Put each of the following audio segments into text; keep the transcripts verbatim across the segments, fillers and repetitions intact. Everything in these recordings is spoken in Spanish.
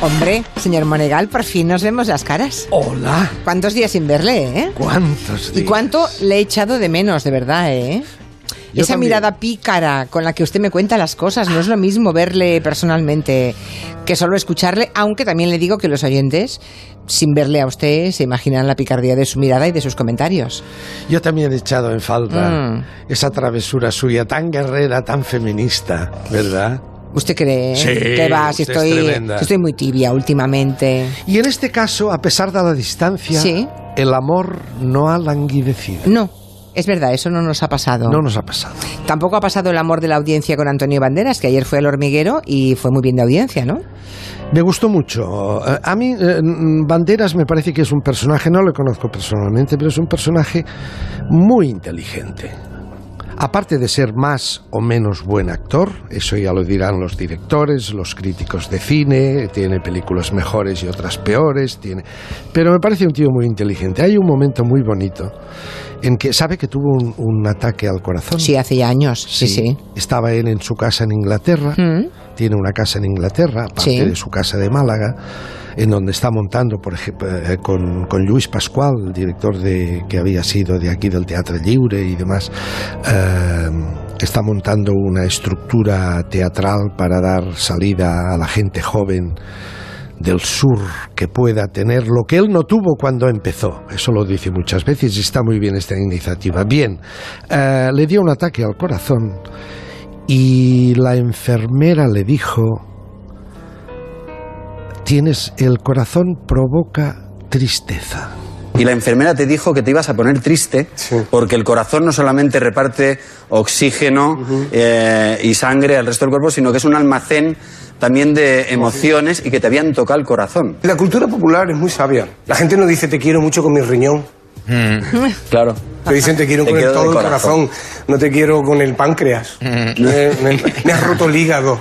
Hombre, señor Monegal, por fin nos vemos las caras. Hola. ¿Cuántos días sin verle, eh? ¿Cuántos días? ¿Y cuánto le he echado de menos, de verdad, eh? Yo Esa también. mirada pícara con la que usted me cuenta las cosas, no es lo mismo verle personalmente que solo escucharle, aunque también le digo que los oyentes, sin verle a usted, se imaginan la picardía de su mirada y de sus comentarios. Yo también he echado en falta Mm. esa travesura suya tan guerrera, tan feminista, ¿verdad? ¿Usted cree Sí, que va? Si usted es estoy, tremenda. si estoy muy tibia últimamente. Y en este caso, a pesar de la distancia, Sí. el amor no ha languidecido. No, es verdad, eso no nos ha pasado. No nos ha pasado. Tampoco ha pasado el amor de la audiencia con Antonio Banderas, que ayer fue al Hormiguero y fue muy bien de audiencia, ¿no? Me gustó mucho. Eh, A mí, eh, Banderas me parece que es un personaje, no lo conozco personalmente, pero es un personaje muy inteligente. Aparte de ser más o menos buen actor, eso ya lo dirán los directores, los críticos de cine, tiene películas mejores y otras peores, tiene... pero me parece un tío muy inteligente. Hay un momento muy bonito en que sabe que tuvo un, un ataque al corazón. Sí, hace ya años, sí, sí. Estaba él en su casa en Inglaterra, Mm. tiene una casa en Inglaterra, aparte Sí. de su casa de Málaga, en donde está montando, por ejemplo, eh, con, con Lluís Pascual, el director de, que había sido de aquí del Teatre Lliure y demás, eh, está montando una estructura teatral para dar salida a la gente joven del sur que pueda tener lo que él no tuvo cuando empezó. Eso lo dice muchas veces y está muy bien esta iniciativa. Bien, eh, le dio un ataque al corazón y la enfermera le dijo: tienes, el corazón provoca tristeza. Y la enfermera te dijo que te ibas a poner triste, Sí. porque el corazón no solamente reparte oxígeno eh, y sangre al resto del cuerpo, sino que es un almacén también de emociones y que te habían tocado el corazón. La cultura popular es muy sabia. La gente no dice te quiero mucho con mi riñón. Claro. Te dicen te quiero Te con el, quiero todo de el corazón. No te quiero con el páncreas. me, me- me has roto el hígado.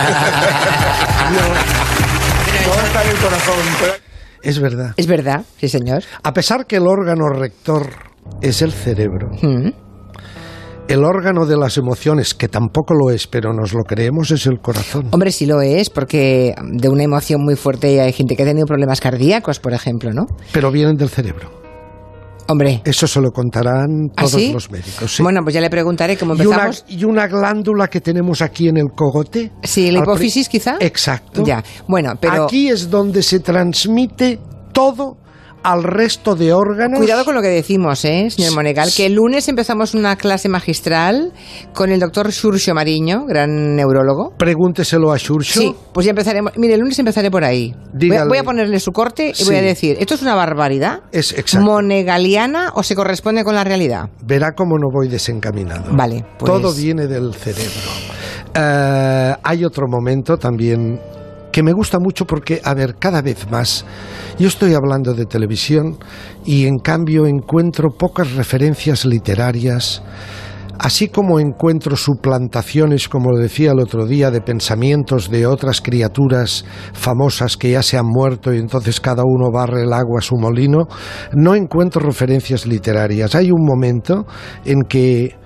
no, todo está en el corazón. Es verdad. Es verdad, sí, señor. A pesar que el órgano rector es el cerebro, Mm. el órgano de las emociones, que tampoco lo es, pero nos lo creemos, es el corazón. Hombre, sí lo es, porque de una emoción muy fuerte hay gente que ha tenido problemas cardíacos, por ejemplo, ¿no? Pero vienen del cerebro. Hombre, Eso se lo contarán ¿ah, todos sí? los médicos. Sí. Bueno, pues ya le preguntaré cómo y, una, empezamos. y una glándula que tenemos aquí en el cogote. Sí, la Al pri- hipófisis, quizá. Exacto. Ya, bueno, pero Aquí es donde se transmite todo al resto de órganos. cuidado con lo que decimos, ¿eh, señor Monegal? Que el lunes empezamos una clase magistral con el doctor Xurxo Mariño, gran neurólogo. Pregúnteselo a Xurxo. Sí, pues ya empezaremos. Mire, el lunes empezaré por ahí. Voy a, Dígale. voy a ponerle su corte y Sí. voy a decir, ¿esto es una barbaridad? Es exacto. ¿Monegaliana o se corresponde con la realidad? Verá cómo no voy desencaminado. Vale, pues- Todo viene del cerebro. Eh, hay otro momento también que me gusta mucho porque, a ver, cada vez más, yo estoy hablando de televisión y en cambio encuentro pocas referencias literarias, así como encuentro suplantaciones, como lo decía el otro día, de pensamientos de otras criaturas famosas que ya se han muerto y entonces cada uno barre el agua a su molino, no encuentro referencias literarias. Hay un momento en que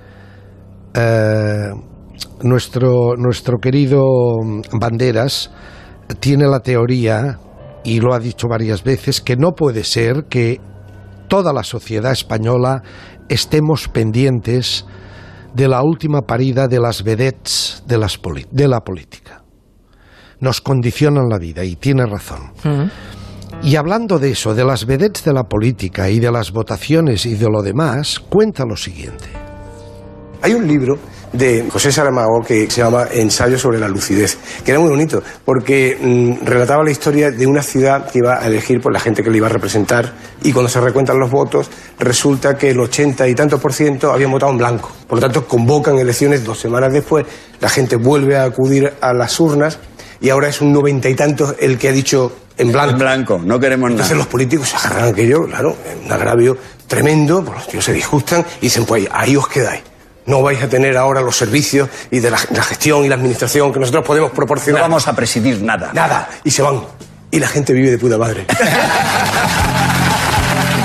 eh, nuestro, nuestro querido Banderas tiene la teoría, y lo ha dicho varias veces, que no puede ser que toda la sociedad española estemos pendientes de la última parida de las vedettes de, las poli- de la política. Nos condicionan la vida, y tiene razón. Y hablando de eso, de las vedettes de la política y de las votaciones y de lo demás, cuenta lo siguiente. Hay un libro de José Saramago que se llama Ensayo sobre la lucidez, que era muy bonito, porque mm, relataba la historia de una ciudad que iba a elegir por la gente que le iba a representar, y cuando se recuentan los votos, resulta que el ochenta y tantos por ciento habían votado en blanco. Por lo tanto, convocan elecciones dos semanas después, la gente vuelve a acudir a las urnas, y ahora es un noventa y tantos el que ha dicho en blanco. En blanco, no queremos Entonces nada. los políticos se agarran a aquello, claro, un agravio tremendo, pues los tíos se disgustan y dicen, pues ahí os quedáis. No vais a tener ahora los servicios y de la, la gestión y la administración que nosotros podemos No proporcionar. vamos a presidir nada. Nada. Y se van. Y la gente vive de puta madre.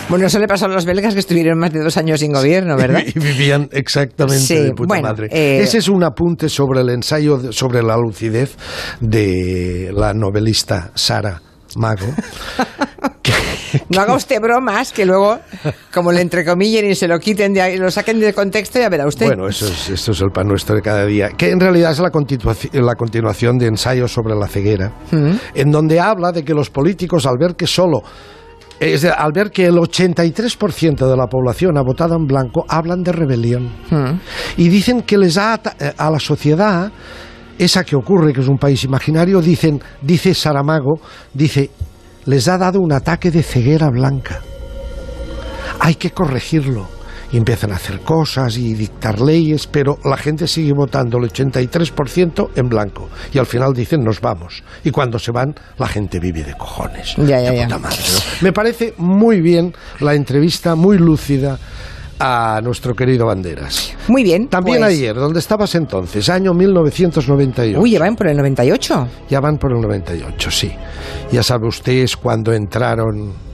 Bueno, eso le pasó a los belgas que estuvieron más de dos años sin gobierno, ¿verdad? Y vivían exactamente sí, de puta bueno, madre. Eh... Ese es un apunte sobre el ensayo de, sobre la lucidez de la novelista Sara Mago. que, no haga usted bromas, que luego, como le entrecomillen y se lo quiten, de ahí, lo saquen de contexto, ya verá usted. Bueno, eso es, esto es el pan nuestro de cada día. Que en realidad es la, continuación, la continuación de ensayos sobre la ceguera, ¿Mm? en donde habla de que los políticos, al ver que solo... Es de, al ver que el ochenta y tres por ciento de la población ha votado en blanco, hablan de rebelión. Mm. Y dicen que les ha a la sociedad, esa que ocurre, que es un país imaginario, dicen, dice Saramago, dice, les ha dado un ataque de ceguera blanca. Hay que corregirlo. Y empiezan a hacer cosas y dictar leyes, pero la gente sigue votando el ochenta y tres por ciento en blanco. Y al final dicen, nos vamos. Y cuando se van, la gente vive de cojones. Ya, ya, ya. Puta madre, ¿no? Me parece muy bien la entrevista, muy lúcida, a nuestro querido Banderas. Muy bien. También pues... ayer, ¿dónde estabas entonces? Año mil novecientos noventa y ocho. Uy, ya van por el noventa y ocho. Ya van por el noventa y ocho, sí. Ya sabe usted, es cuando entraron...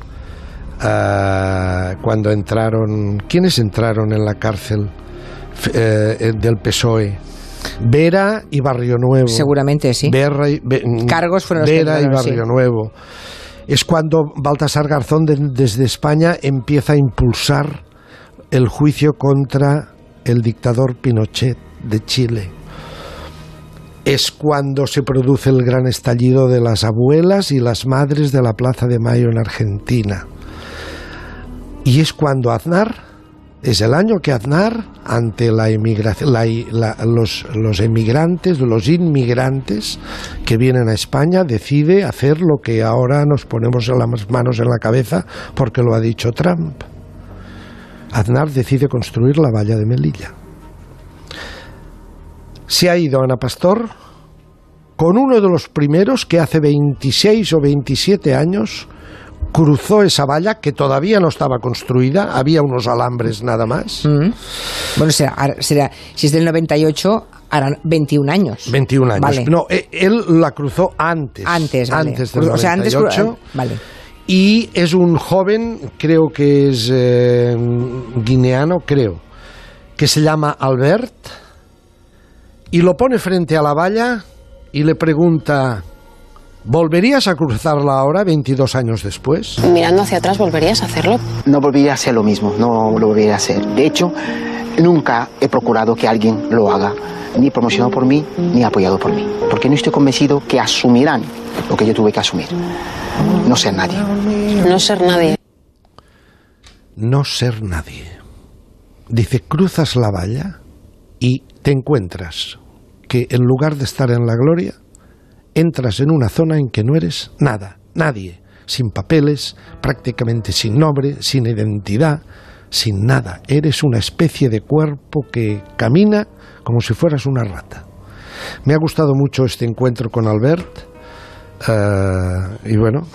Uh, cuando entraron, ¿quiénes entraron en la cárcel uh, del P S O E? Vera y Barrio Nuevo. Seguramente, sí. Vera y, Be, Cargos fueron los Vera que entraron, y Barrio sí. Nuevo. Es cuando Baltasar Garzón de, desde España empieza a impulsar el juicio contra el dictador Pinochet de Chile. Es cuando se produce el gran estallido de las abuelas y las madres de la Plaza de Mayo en Argentina. Y es cuando Aznar, es el año que Aznar, ante la emigración, la, la, los, los emigrantes, los inmigrantes que vienen a España, decide hacer lo que ahora nos ponemos las manos en la cabeza porque lo ha dicho Trump. Aznar decide construir la valla de Melilla. Se ha ido Ana Pastor con uno de los primeros que hace veintiséis o veintisiete años cruzó esa valla que todavía no estaba construida, había unos alambres nada más. Mm. Bueno, será, será, si es del noventa y ocho, harán veintiún años. veintiún años. Vale. No, él la cruzó antes. Antes, vale. Antes del o sea, noventa y ocho. Antes, vale. Y es un joven, creo que es eh, guineano, creo, que se llama Albert, y lo pone frente a la valla y le pregunta... ¿Volverías a cruzarla ahora, veintidós años después? Mirando hacia atrás, ¿volverías a hacerlo? No volvería a hacer lo mismo, no lo volvería a hacer. De hecho, nunca he procurado que alguien lo haga, ni promocionado por mí, ni apoyado por mí. Porque no estoy convencido que asumirán lo que yo tuve que asumir. No ser nadie. No ser nadie. No ser nadie. Dice, cruzas la valla y te encuentras que en lugar de estar en la gloria, entras en una zona en que no eres nada, nadie, sin papeles, prácticamente sin nombre, sin identidad, sin nada. Eres una especie de cuerpo que camina como si fueras una rata. Me ha gustado mucho este encuentro con Albert uh, y bueno,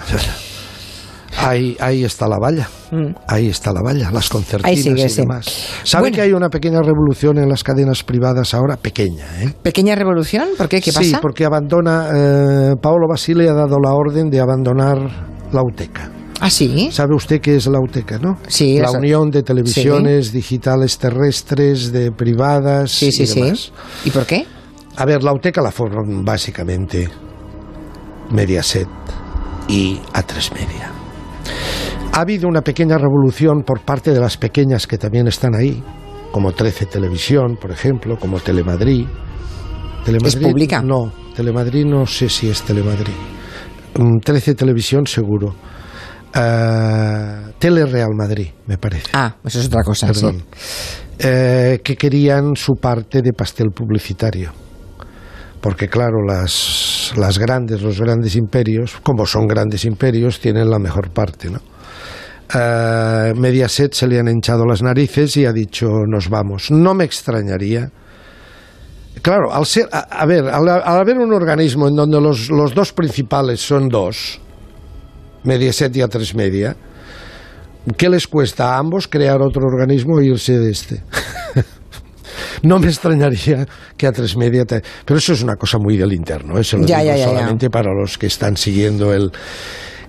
ahí, ahí está la valla, mm. ahí está la valla, las concertinas sigue, y sí. demás. ¿Sabe bueno. que hay una pequeña revolución en las cadenas privadas ahora? Pequeña, ¿eh? ¿Pequeña revolución? ¿Por qué? ¿Qué pasa? Sí, porque abandona, eh, Paolo Basile ha dado la orden de abandonar la UTECA. ¿Ah, sí? ¿Sabe usted qué es la UTECA, no? Sí. La eso... Unión de Televisiones sí. Digitales Terrestres, de privadas sí, sí, y demás. Sí. ¿Y por qué? A ver, la UTECA la forman básicamente Mediaset y A tres Media. Ha habido una pequeña revolución por parte de las pequeñas que también están ahí, como trece Televisión, por ejemplo, como Telemadrid. Telemadrid ¿Es pública? No, Telemadrid no sé si es Telemadrid. trece Televisión seguro. Uh, Telereal Madrid, me parece. Ah, eso es otra cosa. Perdón. Sí. Eh, que querían su parte de pastel publicitario. Porque claro, las, las grandes, los grandes imperios, como son grandes imperios, tienen la mejor parte, ¿no? Uh, Mediaset se le han hinchado las narices y ha dicho nos vamos. No me extrañaría. Claro, al ser, a, a ver, al, al haber un organismo en donde los, los dos principales son dos, Mediaset y A tres Media, ¿qué les cuesta a ambos crear otro organismo e irse de este? No me extrañaría que A tres Media... Te... Pero eso es una cosa muy del interno, eso lo ya, digo ya, ya, solamente ya. para los que están siguiendo el...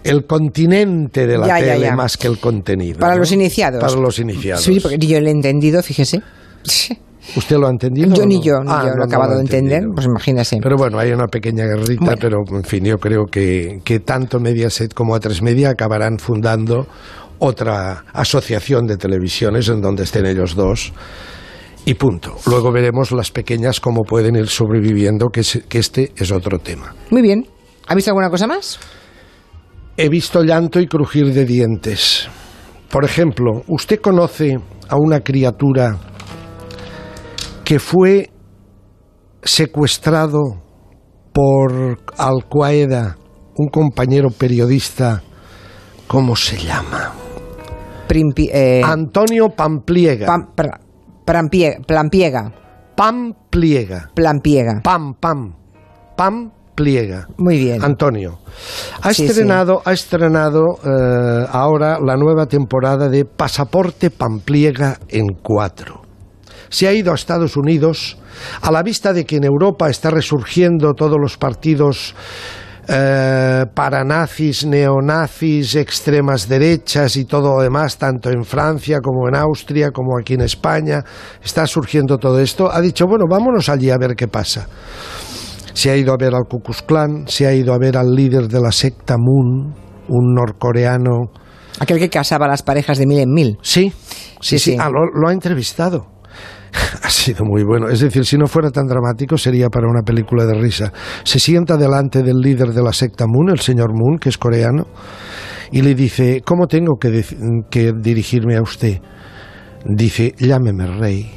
el continente de la Ya, ya, tele ya. más que el contenido. Para ¿no? los iniciados. Para los iniciados. Sí, porque yo lo he entendido, fíjese. ¿Usted lo ha entendido? Yo o ni no? yo, ni Ah, yo no, lo he no acabado lo de ha entender, entendido. pues imagínese. Pero bueno, hay una pequeña guerrita, Bueno. pero en fin, yo creo que, que tanto Mediaset como A tres Media acabarán fundando otra asociación de televisiones en donde estén ellos dos y punto. Luego veremos las pequeñas cómo pueden ir sobreviviendo, que, es, que este es otro tema. Muy bien. ¿Ha visto alguna cosa más? He visto llanto y crujir de dientes. Por ejemplo, ¿usted conoce a una criatura que fue secuestrado por Al-Qaeda, un compañero periodista, ¿cómo se llama? Primpi- eh, Antonio Pampliega. pam- pra- prampie- Plampiega. Pampliega. Plampiega. Pam, pam. Pampliega. Muy bien. Antonio. Ha Sí, estrenado, ha estrenado eh, ahora la nueva temporada de Pasaporte Pampliega en cuatro. Se ha ido a Estados Unidos a la vista de que en Europa está resurgiendo todos los partidos eh, paranazis, neonazis, extremas derechas y todo lo demás, tanto en Francia como en Austria, como aquí en España. Está surgiendo todo esto. Ha dicho, bueno, vámonos allí a ver qué pasa. Se ha ido a ver al Ku Klux Klan, se ha ido a ver al líder de la secta Moon, un norcoreano. Aquel que casaba a las parejas de mil en mil. Sí, sí, Sí, sí. sí. Ah, lo, lo ha entrevistado. Ha sido muy bueno. Es decir, si no fuera tan dramático, sería para una película de risa. Se sienta delante del líder de la secta Moon, el señor Moon, que es coreano, y le dice, ¿cómo tengo que, de- que dirigirme a usted? Dice, llámeme rey.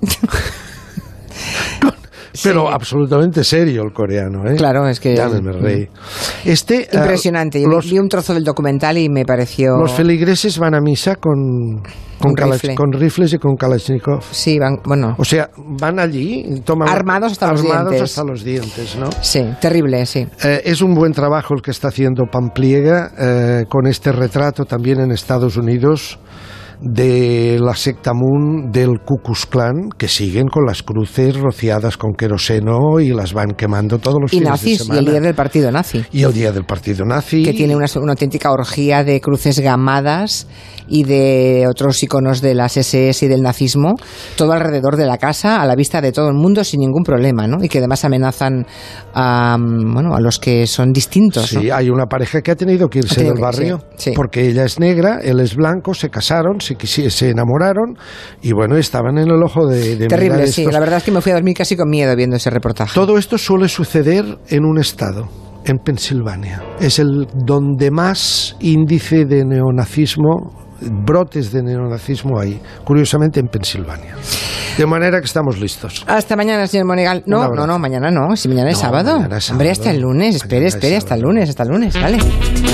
Pero Sí. absolutamente serio el coreano, ¿eh? Claro, es que- Llámeme rey. Este, eh, Impresionante. Yo vi- los, vi un trozo del documental y me pareció... los feligreses van a misa con, con, Un kalach- rifle. con rifles y con Kalashnikov. Sí, van, bueno... O sea, van allí y toman Armados hasta los armados dientes. hasta los dientes, ¿no? Sí, terrible, sí. Eh, es un buen trabajo el que está haciendo Pampliega eh, con este retrato también en Estados Unidos de la secta Moon del Ku Klux Klan, que siguen con las cruces rociadas con queroseno y las van quemando todos los Y fines de nazis, y semana. el líder del partido nazi. Y el día del partido nazi. Que tiene una, una auténtica orgía de cruces gamadas y de otros iconos de las ese ese y del nazismo, todo alrededor de la casa, a la vista de todo el mundo, sin ningún problema, ¿no? Y que además amenazan a, bueno, a los que son distintos, ¿no? Sí, hay una pareja que ha tenido que irse Ha tenido del que- barrio sí, sí. porque ella es negra, él es blanco, se casaron, se, quisi- se enamoraron y bueno, estaban en el ojo de, de Terrible, mirar sí. estos. La verdad es que me fui a dormir casi con miedo viendo ese reportaje. Todo esto suele suceder en un estado, en Pensilvania. Es el donde más índice de neonazismo, brotes de neonazismo hay, curiosamente en Pensilvania. De manera que estamos listos. Hasta mañana, señor Monegal. Un No, abrazo. no, no, mañana no. Si mañana es No, sábado. mañana es Hombre, sábado. hasta el lunes. Espere, Mañana es espere, hasta el sábado. lunes, hasta el lunes. Vale.